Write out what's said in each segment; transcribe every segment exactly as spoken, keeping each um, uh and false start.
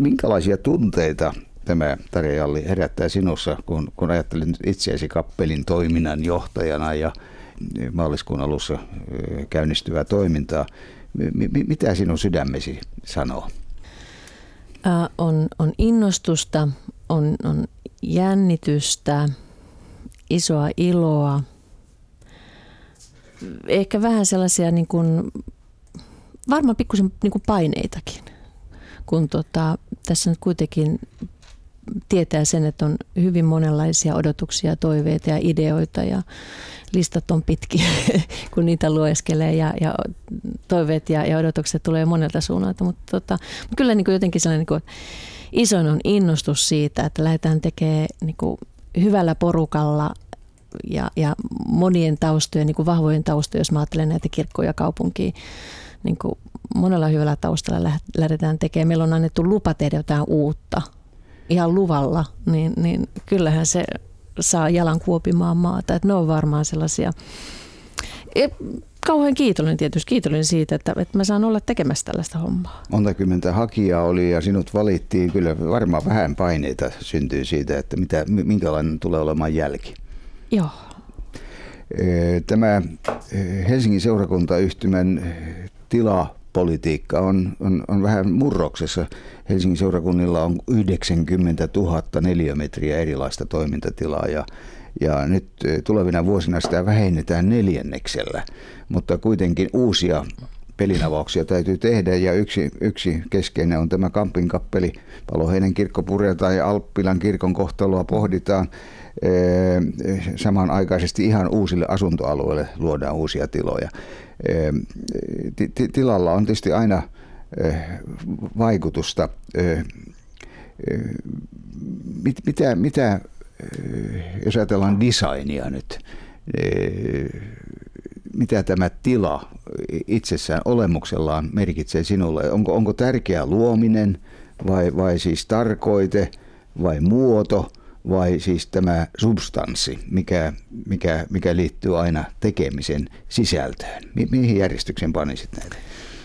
minkälaisia tunteita tämä Tarja Jalli herättää sinussa, kun, kun ajattelet itseäsi kappelin toiminnan johtajana ja maaliskuun alussa käynnistyvää toimintaa? M- mitä sinun sydämesi sanoo? Äh, on, on innostusta, on, on jännitystä, isoa iloa, ehkä vähän sellaisia niin kuin, varmaan pikkusen niin kuin paineitakin, kun tota, tässä nyt kuitenkin tietää sen, että on hyvin monenlaisia odotuksia, toiveita ja ideoita ja listat on pitkiä, kun niitä lueskelee ja, ja toiveet ja, ja odotukset tulee monelta suunnalta, mutta tota, kyllä niin kuin jotenkin sellainen niin kuin isoin on innostus siitä, että lähdetään tekemään niin kuin hyvällä porukalla ja, ja monien taustojen, niin kuin vahvojen taustojen, jos mä ajattelen näitä kirkkoja kaupunkiin, niin kuin monella hyvällä taustalla lähdetään tekemään. Meillä on annettu lupa tehdä jotain uutta ihan luvalla, niin, niin kyllähän se saa jalan kuopimaan maata. Että ne on varmaan sellaisia. Ja kauhean kiitollinen tietysti, kiitollinen siitä, että, että mä saan olla tekemässä tällaista hommaa. Monta kymmentä hakijaa oli ja sinut valittiin. Kyllä varmaan vähän paineita syntyy siitä, että mitä, minkälainen tulee olemaan jälki. Joo. Tämä Helsingin seurakuntayhtymän tilapolitiikka on, on, on vähän murroksessa. Helsingin seurakunnilla on yhdeksänkymmentätuhatta neliömetriä erilaista toimintatilaa ja, ja nyt tulevina vuosina sitä vähennetään neljänneksellä, mutta kuitenkin uusia pelinavauksia täytyy tehdä ja yksi, yksi keskeinen on tämä Kampinkappeli. Paloheinän kirkko puretaan ja Alppilan kirkon kohtaloa pohditaan. Samanaikaisesti ihan uusille asuntoalueille luodaan uusia tiloja. Tilalla on tietysti aina vaikutusta. Mitä, mitä jos ajatellaan designia nyt, mitä tämä tila itsessään olemuksellaan merkitsee sinulle? Onko, onko tärkeä luominen vai, vai siis tarkoite vai muoto? Vai siis tämä substanssi, mikä, mikä, mikä liittyy aina tekemisen sisältöön? Mi- mihin järjestyksen panisit näitä?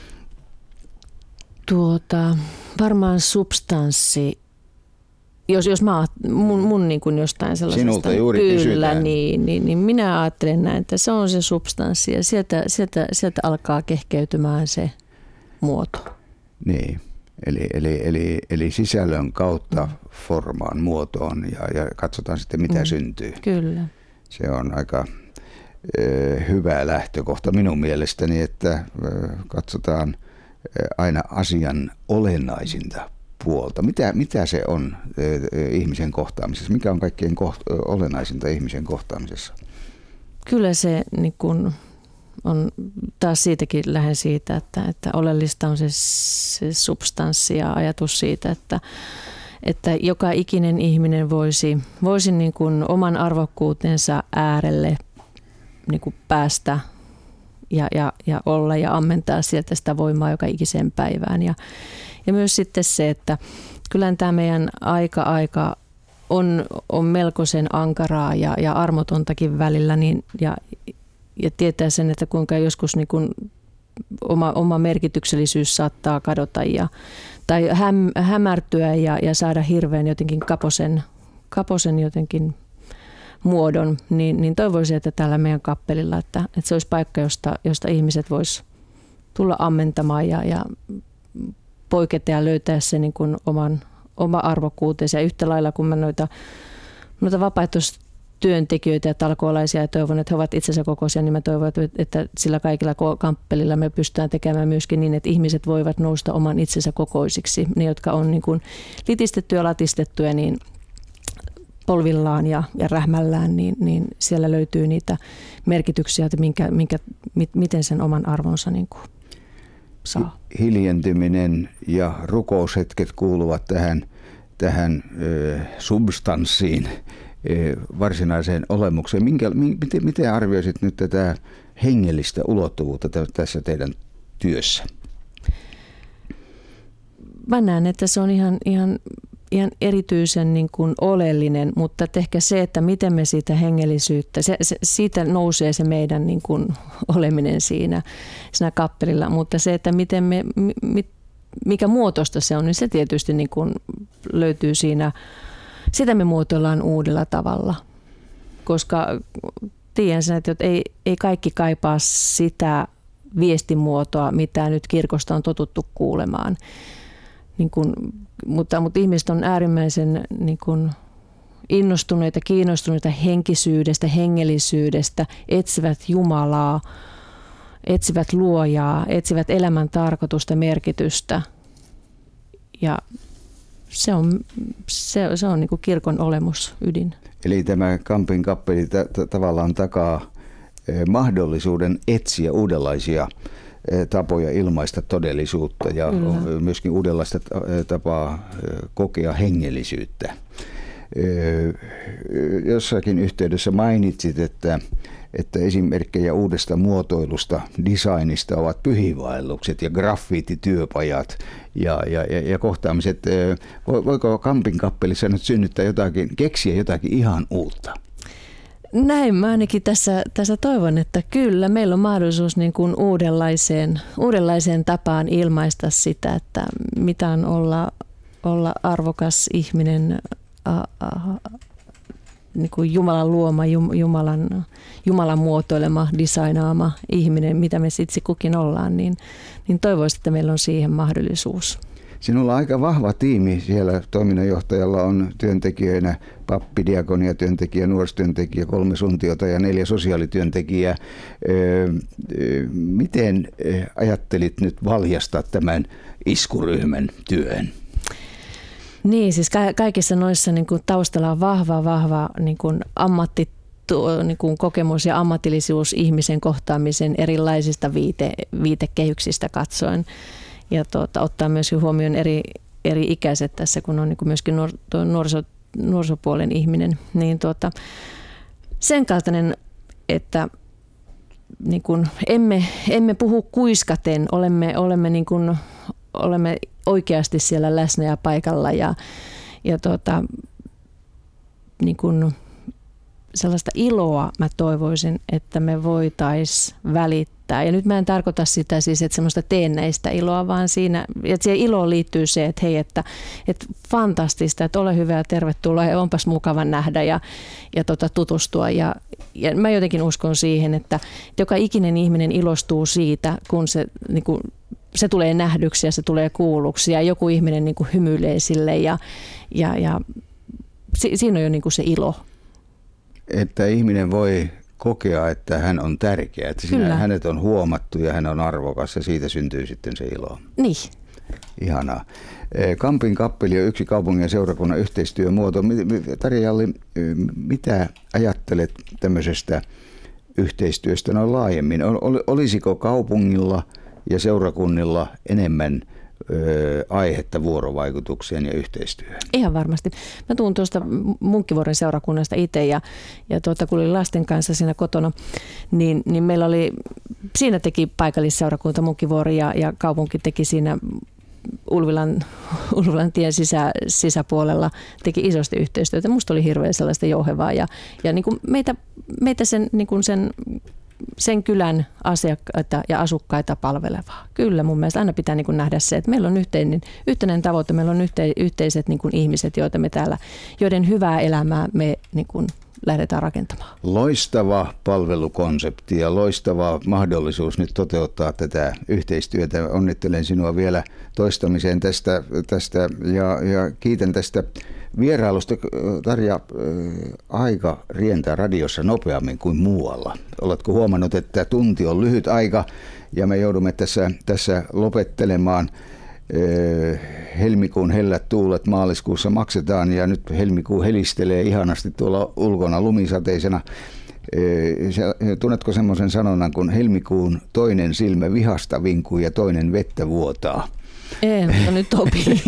Tuota, varmaan substanssi, jos, jos mä mun, mun niin kuin jostain sellaisesta sinulta juuri kyllä, kysytään. Niin, niin, niin minä ajattelen näin, että se on se substanssi ja sieltä, sieltä, sieltä alkaa kehkeytymään se muoto. Niin. Eli, eli, eli, eli sisällön kautta mm. formaan, muotoon ja, ja katsotaan sitten mitä mm. syntyy. Kyllä. Se on aika ö, hyvä lähtökohta minun mielestäni, että ö, katsotaan ö, aina asian olennaisinta puolta. Mitä, mitä se on ö, ö, ihmisen kohtaamisessa? Mikä on kaikkein koht, ö, olennaisinta ihmisen kohtaamisessa? Kyllä se niin kun on taas siitäkin lähden siitä, että, että oleellista on se, se substanssi ja ajatus siitä, että, että joka ikinen ihminen voisi, voisi niin kuin oman arvokkuutensa äärelle niin kuin päästä ja, ja, ja olla ja ammentaa sieltä sitä voimaa joka ikiseen päivään. Ja, ja myös sitten se, että kyllä tämä meidän aika aika on, on melkoisen ankaraa ja, ja armotontakin välillä niin, ja Ja tietää sen, että kuinka joskus niin kuin oma, oma merkityksellisyys saattaa kadota ja, tai häm, hämärtyä ja, ja saada hirveän jotenkin kaposen, kaposen jotenkin muodon, niin, niin toivoisin, että täällä meidän kappelilla, että, että se olisi paikka, josta, josta ihmiset vois tulla ammentamaan ja, ja poiketa ja löytää se niin kuin oman, oma arvokkuutensa. Ja yhtä lailla, kun mä noita, noita vapaaehtoista työntekijöitä ja talkoolaisia ja toivon, että he ovat itsensä kokoisia, niin mä toivon, että sillä kaikilla kamppelilla me pystytään tekemään myöskin niin, että ihmiset voivat nousta oman itsensä kokoisiksi. Ne, jotka on niin kuin litistettyjä ja latistettuja niin polvillaan ja, ja rähmällään, niin, niin siellä löytyy niitä merkityksiä, että minkä, minkä, mit, miten sen oman arvonsa niin kuin saa. Hiljentyminen ja rukoushetket kuuluvat tähän, tähän ö, substanssiin, varsinaiseen olemukseen. Minkä, miten, miten arvioisit nyt tätä hengellistä ulottuvuutta tässä teidän työssä? Mä näen, että se on ihan, ihan, ihan erityisen niin kuin oleellinen, mutta ehkä se, että miten me siitä hengellisyyttä, se, se, siitä nousee se meidän niin kuin oleminen siinä, siinä kappelilla, mutta se, että miten me, mi, mikä muotoista se on, niin se tietysti niin kuin löytyy siinä. Sitä me muotoillaan uudella tavalla, koska tiedän sen, että ei, ei kaikki kaipaa sitä viestimuotoa, mitä nyt kirkosta on totuttu kuulemaan. Niin kun, mutta, mutta ihmiset on äärimmäisen niin kun innostuneita, kiinnostuneita henkisyydestä, hengellisyydestä, etsivät Jumalaa, etsivät luojaa, etsivät elämän tarkoitusta, merkitystä. Ja se on, se, se on niin kuin kirkon olemus, ydin. Eli tämä Kampin kappeli t- t- tavallaan takaa mahdollisuuden etsiä uudenlaisia tapoja ilmaista todellisuutta ja Kyllä. myöskin uudenlaista tapaa kokea hengellisyyttä. Jossakin yhteydessä mainitsit, että, että esimerkkejä uudesta muotoilusta, designista ovat pyhiinvaellukset ja graffitityöpajat ja, ja, ja, ja kohtaamiset. Voiko Kampin kappelissa nyt synnyttää jotakin, keksiä jotakin ihan uutta? Näin mä ainakin tässä, tässä toivon, että kyllä meillä on mahdollisuus niin kuin uudenlaiseen, uudenlaiseen tapaan ilmaista sitä, että mitä on olla, olla arvokas ihminen, a, a, niin kuin Jumalan luoma, Jumalan, Jumalan muotoilema, designaama ihminen, mitä me itse kukin ollaan, niin, niin toivoisin, että meillä on siihen mahdollisuus. Sinulla on aika vahva tiimi siellä. Toiminnanjohtajalla on työntekijöinä pappi, diakonia, työntekijä, nuorisotyöntekijä, kolme suntiota ja neljä sosiaalityöntekijää. Miten ajattelit nyt valjastaa tämän iskuryhmän työn? Niin, siis ka- kaikissa noissa niin kuin taustalla on vahva, vahva niin kuin ammatti, niin kuin kokemus ja ammatillisuus ihmisen kohtaamisen erilaisista viite, viitekehyksistä katsoen. Ja tuota, ottaa myös huomioon eri, eri ikäiset tässä, kun on niin kuin myöskin nuor, nuoriso, nuorisopuolen ihminen. Niin tuota, sen kaltainen, että niin kuin emme, emme puhu kuiskaten, olemme, olemme, niin kuin, olemme oikeasti siellä läsnä ja paikalla ja, ja tuota, niin kuin sellaista iloa mä toivoisin, että me voitaisiin välittää. Ja nyt mä en tarkoita sitä siis, että semmoista teennäistä iloa, vaan siinä, että siihen iloon liittyy se, että hei, että, että fantastista, että ole hyvä ja tervetuloa ja onpas mukava nähdä ja, ja tota, tutustua. Ja, ja mä jotenkin uskon siihen, että joka ikinen ihminen ilostuu siitä, kun se, niin kuin, se tulee nähdyksi ja se tulee kuulluksi ja joku ihminen niin kuin hymyilee sille ja, ja, ja si, siinä on jo niin kuin se ilo. Että ihminen voi kokea, että hän on tärkeä, että siinä hänet on huomattu ja hän on arvokas ja siitä syntyy sitten se ilo. Niin. Ihanaa. Kampin kappeli on yksi kaupungin ja seurakunnan yhteistyömuoto. Tarja Jalli, mitä ajattelet tämmöisestä yhteistyöstä noin laajemmin? Olisiko kaupungilla ja seurakunnilla enemmän aihetta vuorovaikutukseen ja yhteistyöhön? Ihan varmasti. Mä tuun tuosta Munkkivuoren seurakunnasta itse ja, ja tuota, kun olin lasten kanssa siinä kotona, niin, niin meillä oli, siinä teki paikallisseurakunta Munkkivuori ja, ja kaupunki teki siinä Ulvilan, Ulvilan tien sisä, sisäpuolella teki isosti yhteistyötä. Musta oli hirveän sellaista jouhevaa ja, ja niin kuin meitä, meitä sen, niin kuin sen sen kylän asiakkaita ja asukkaita palvelevaa. Kyllä mun mielestä aina pitää niin kuin nähdä se, että meillä on yhteinen, yhteinen tavoite, meillä on yhte, yhteiset niin kuin ihmiset, joita me täällä, joiden hyvää elämää me niin kuin lähdetään rakentamaan. Loistava palvelukonsepti ja loistava mahdollisuus nyt toteuttaa tätä yhteistyötä. Onnittelen sinua vielä toistamiseen tästä, tästä ja, ja kiitän tästä vierailusta. Tarja, aika rientää radiossa nopeammin kuin muualla. Oletko huomannut, että tunti on lyhyt aika ja me joudumme tässä, tässä lopettelemaan. Helmikuun hellät tuulet maaliskuussa maksetaan ja nyt helmikuu helistelee ihanasti tuolla ulkona lumisateisena. Tunnetko semmoisen sanonnan, kun helmikuun toinen silmä vihasta vinkuu ja toinen vettä vuotaa? En, mutta nyt opii.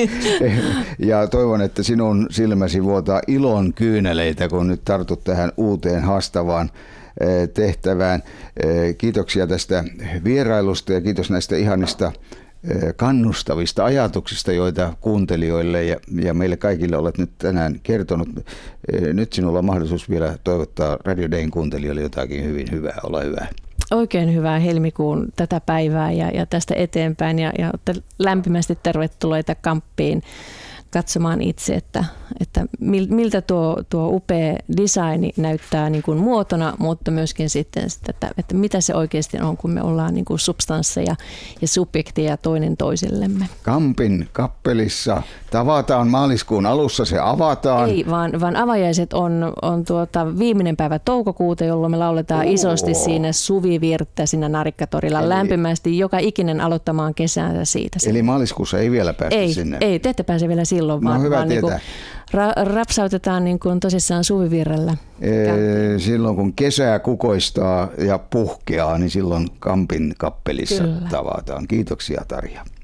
Ja toivon, että sinun silmäsi vuotaa ilon kyyneleitä, kun nyt tartut tähän uuteen haastavaan tehtävään. Kiitoksia tästä vierailusta ja kiitos näistä ihanista kannustavista ajatuksista, joita kuuntelijoille ja, ja meille kaikille olet nyt tänään kertonut. Nyt sinulla on mahdollisuus vielä toivottaa Radio Dayn kuuntelijoille jotakin hyvin hyvää. Ole hyvä. Oikein hyvää helmikuun tätä päivää ja, ja tästä eteenpäin ja, ja lämpimästi tervetulleita Kamppiin katsomaan itse, että, että miltä tuo, tuo upea design näyttää niin kuin muotona, mutta myöskin sitten, että, että mitä se oikeasti on, kun me ollaan niin kuin substansseja ja subjekteja toinen toisillemme. Kampin kappelissa tavataan maaliskuun alussa, se avataan. Ei, vaan, vaan avajaiset on, on tuota viimeinen päivä toukokuuta, jolloin me lauletaan Oo. isosti siinä suvivirttä siinä Narikkatorilla. Eli lämpimästi joka ikinen aloittamaan kesäänsä siitä. Eli maaliskuussa ei vielä päästä ei, sinne? Ei, te ette pääse vielä silloin, no, vaan, vaan niin kuin ra- rapsautetaan niin kuin tosissaan suvivirrellä. Ee, silloin kun kesää kukoistaa ja puhkeaa, niin silloin Kampin kappelissa Kyllä. tavataan. Kiitoksia Tarja.